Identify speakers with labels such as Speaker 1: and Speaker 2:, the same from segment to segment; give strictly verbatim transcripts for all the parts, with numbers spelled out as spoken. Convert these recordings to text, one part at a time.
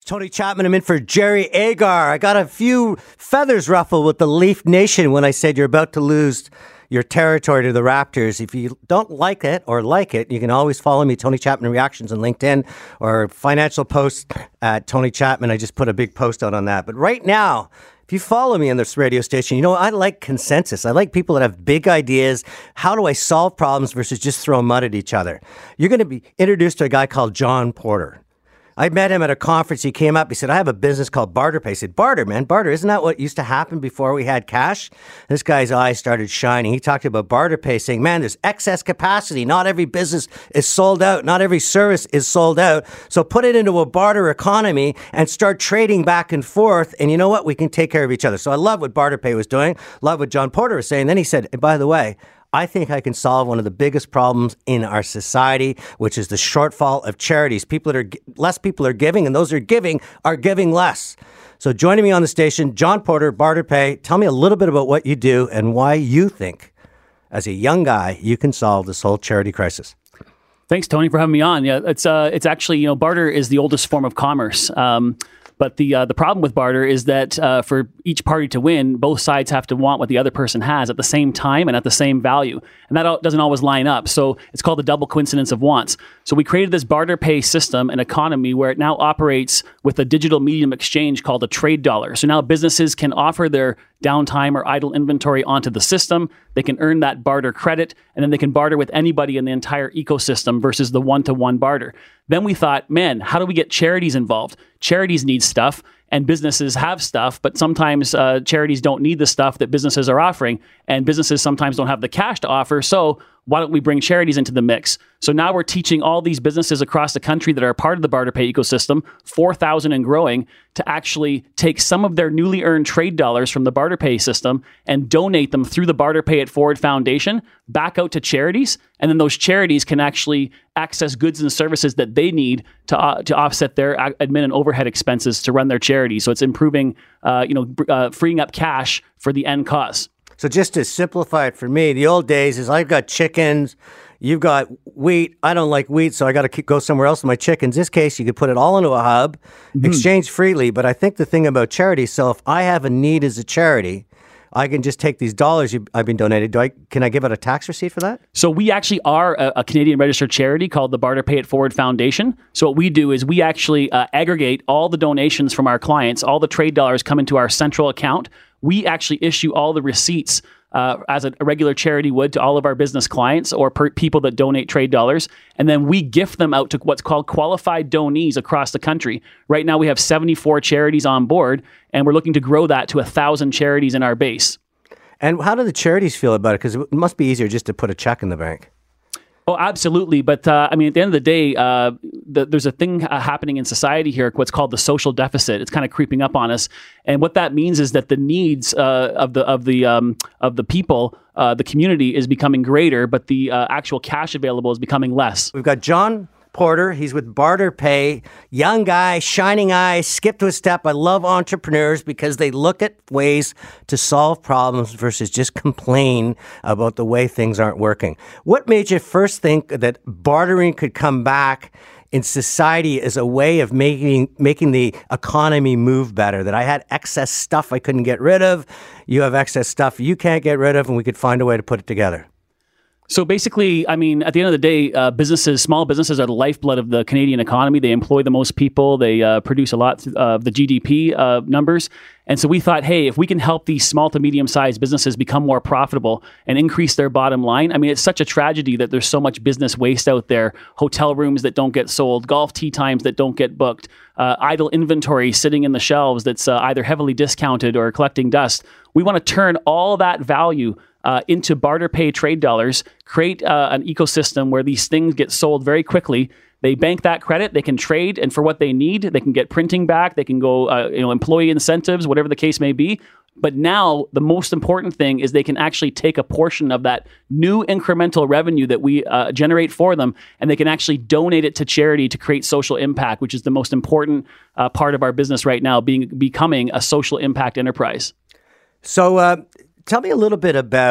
Speaker 1: Tony Chapman, I'm in for Jerry Agar. I got a few feathers ruffled with the Leaf Nation when I said you're about to lose your territory to the Raptors. If you don't like it or like it, you can always follow me, Tony Chapman Reactions on LinkedIn or Financial Post at Tony Chapman. I just put a big post out on that. But right now, if you follow me on this radio station, you know, I like consensus. I like people that have big ideas. How do I solve problems versus just throw mud at each other? You're going to be introduced to a guy called John Porter. I met him at a conference. He came up. He said, I have a business called BarterPay. I said, barter, man, barter. Isn't that what used to happen before we had cash? This guy's eyes started shining. He talked about BarterPay, saying, man, there's excess capacity. Not every business is sold out. Not every service is sold out. So put it into a barter economy and start trading back and forth. And you know what? We can take care of each other. So I love what BarterPay was doing. Love what John Porter was saying. Then he said, and by the way, I think I can solve one of the biggest problems in our society, which is the shortfall of charities. People that are less people are giving, and those who are giving are giving less. So joining me on the station, John Porter, BarterPay. Tell me a little bit about what you do and why you think, as a young guy, you can solve this whole charity crisis.
Speaker 2: Thanks, Tony, for having me on. Yeah, it's uh, it's actually, you know, barter is the oldest form of commerce. Um, But the uh, the problem with barter is that uh, for each party to win, both sides have to want what the other person has at the same time and at the same value. And that doesn't always line up. So it's called the double coincidence of wants. So we created this barter pay system and economy where it now operates with a digital medium exchange called a trade dollar. So now businesses can offer their downtime or idle inventory onto the system. They can earn that barter credit, and then they can barter with anybody in the entire ecosystem versus the one-to-one barter. Then we thought, man, how do we get charities involved? Charities need stuff, and businesses have stuff, but sometimes uh, charities don't need the stuff that businesses are offering, and businesses sometimes don't have the cash to offer. So why don't we bring charities into the mix? So now we're teaching all these businesses across the country that are a part of the BarterPay ecosystem, four thousand and growing, to actually take some of their newly earned trade dollars from the BarterPay system and donate them through the Barter Pay It Forward Foundation back out to charities. And then those charities can actually access goods and services that they need to uh, to offset their admin and overhead expenses to run their charity. So it's improving, uh, you know, uh, freeing up cash for the end cause.
Speaker 1: So just to simplify it for me, the old days is I've got chickens, you've got wheat. I don't like wheat, so I got to go somewhere else with my chickens. In this case, you could put it all into a hub, mm-hmm. exchange freely. But I think the thing about charity, so if I have a need as a charity, I can just take these dollars you, I've been donated. Do I? Can I give out a tax receipt for that?
Speaker 2: So we actually are a, a Canadian registered charity called the Barter Pay It Forward Foundation. So what we do is we actually uh, aggregate all the donations from our clients. All the trade dollars come into our central account. We actually issue all the receipts uh, as a, a regular charity would to all of our business clients or per people that donate trade dollars. And then we gift them out to what's called qualified donees across the country. Right now we have seventy-four charities on board, and we're looking to grow that to one thousand charities in our base.
Speaker 1: And how do the charities feel about it? Because it must be easier just to put a check in the bank.
Speaker 2: Oh, absolutely. But uh, I mean, at the end of the day, uh, the, there's a thing uh, happening in society here, what's called the social deficit. It's kind of creeping up on us, and what that means is that the needs uh, of the of the um, of the people, uh, the community, is becoming greater, but the uh, actual cash available is becoming less.
Speaker 1: We've got John Porter. He's with BarterPay. Young guy, shining eyes, skip to a step. I love entrepreneurs because they look at ways to solve problems versus just complain about the way things aren't working. What made you first think that bartering could come back in society as a way of making making the economy move better? That I had excess stuff I couldn't get rid of. You have excess stuff you can't get rid of, and we could find a way to put it together.
Speaker 2: So basically, I mean, at the end of the day, uh, businesses, small businesses are the lifeblood of the Canadian economy. They employ the most people. They uh, produce a lot of the G D P uh, numbers. And so we thought, hey, if we can help these small to medium-sized businesses become more profitable and increase their bottom line. I mean, it's such a tragedy that there's so much business waste out there. Hotel rooms that don't get sold, golf tee times that don't get booked, uh, idle inventory sitting in the shelves that's uh, either heavily discounted or collecting dust. We want to turn all that value Uh, into barter pay trade dollars, create uh, an ecosystem where these things get sold very quickly. They bank that credit, they can trade, and for what they need, they can get printing back, they can go, uh, you know, employee incentives, whatever the case may be. But now the most important thing is they can actually take a portion of that new incremental revenue that we uh, generate for them, and they can actually donate it to charity to create social impact, which is the most important uh, part of our business right now, being becoming a social impact enterprise.
Speaker 1: So, uh, tell me a little bit about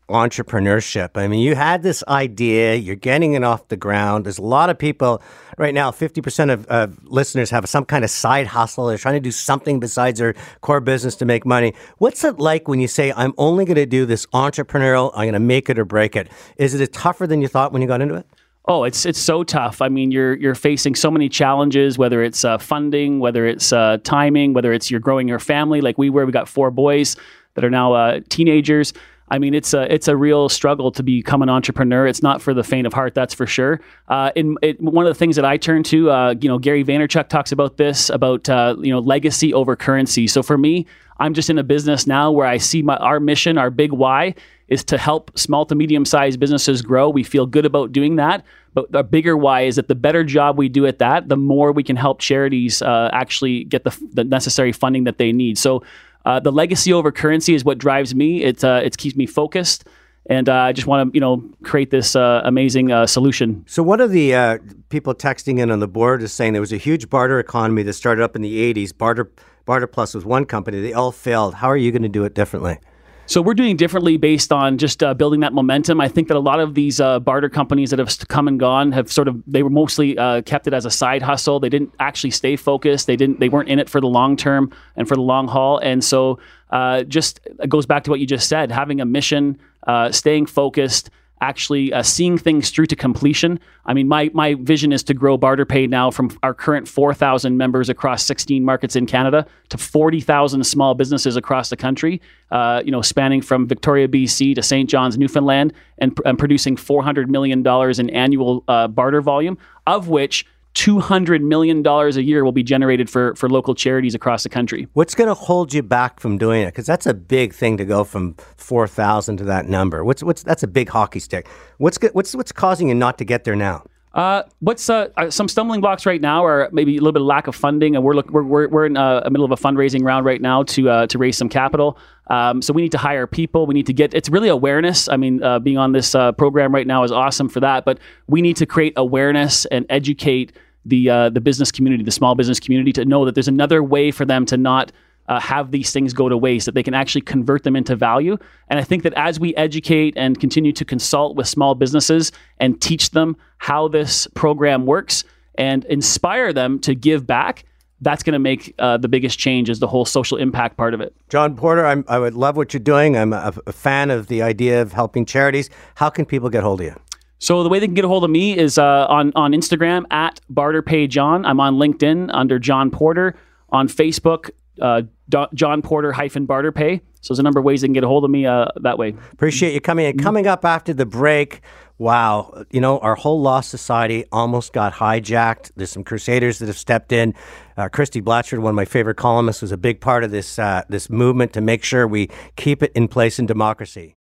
Speaker 1: entrepreneurship. I mean, you had this idea, you're getting it off the ground. There's a lot of people right now, fifty percent of uh, listeners have some kind of side hustle. They're trying to do something besides their core business to make money. What's it like when you say, I'm only going to do this entrepreneurial, I'm going to make it or break it? Is it tougher than you thought when you got into it?
Speaker 2: Oh, it's it's so tough. I mean, you're you're facing so many challenges, whether it's uh, funding, whether it's uh, timing, whether it's you're growing your family like we were. We got four boys that are now uh, teenagers. I mean, it's a it's a real struggle to become an entrepreneur. It's not for the faint of heart, that's for sure. Uh, in it, one of the things that I turn to, uh, you know, Gary Vaynerchuk talks about this, about uh, you know, legacy over currency. So for me, I'm just in a business now where I see my our mission, our big why, is to help small to medium sized businesses grow. We feel good about doing that, but the bigger why is that the better job we do at that, the more we can help charities uh, actually get the the necessary funding that they need. So. Uh, the legacy over currency is what drives me. It uh, it keeps me focused, and uh, I just want to you know create this uh, amazing uh, solution.
Speaker 1: So one of the uh, people texting in on the board is saying there was a huge barter economy that started up in the eighties. Barter Barter Plus was one company. They all failed. How are you going to do it differently?
Speaker 2: So we're doing differently based on just uh, building that momentum. I think that a lot of these uh, barter companies that have come and gone have sort of, they were mostly uh, kept it as a side hustle. They didn't actually stay focused. They didn't, they weren't in it for the long term and for the long haul. And so uh, just it goes back to what you just said, having a mission, uh, staying focused, actually uh, seeing things through to completion. I mean, my my vision is to grow BarterPay now from our current four thousand members across sixteen markets in Canada to forty thousand small businesses across the country, uh, you know, spanning from Victoria, B C to Saint John's, Newfoundland, and, and producing four hundred million dollars in annual uh, barter volume, of which two hundred million dollars a year will be generated for, for local charities across the country.
Speaker 1: What's going to hold you back from doing it? Because that's a big thing to go from four thousand to that number. What's what's that's a big hockey stick. What's what's what's causing you not to get there now?
Speaker 2: Uh, what's uh, uh, some stumbling blocks right now are maybe a little bit of lack of funding, and we're look, we're we're, we're in uh, the middle of a fundraising round right now to uh, to raise some capital. Um, so we need to hire people. We need to get. It's really awareness. I mean, uh, being on this uh, program right now is awesome for that, but we need to create awareness and educate the uh, the business community, the small business community, to know that there's another way for them to not uh, have these things go to waste, that they can actually convert them into value. And I think that as we educate and continue to consult with small businesses and teach them how this program works and inspire them to give back, that's going to make uh, the biggest change, is the whole social impact part of it.
Speaker 1: John Porter, I'm, I would love what you're doing. I'm a, a fan of the idea of helping charities. How can people get hold of you?
Speaker 2: So the way they can get a hold of me is uh, on, on Instagram at BarterPayJohn. I'm on LinkedIn under John Porter. On Facebook, uh, Do- John Porter hyphen BarterPay. So there's a number of ways they can get a hold of me uh, that way.
Speaker 1: Appreciate you coming in. Coming up after the break, wow, you know, our whole law society almost got hijacked. There's some crusaders that have stepped in. Uh, Christy Blatchford, one of my favorite columnists, was a big part of this uh, this movement to make sure we keep it in place in democracy.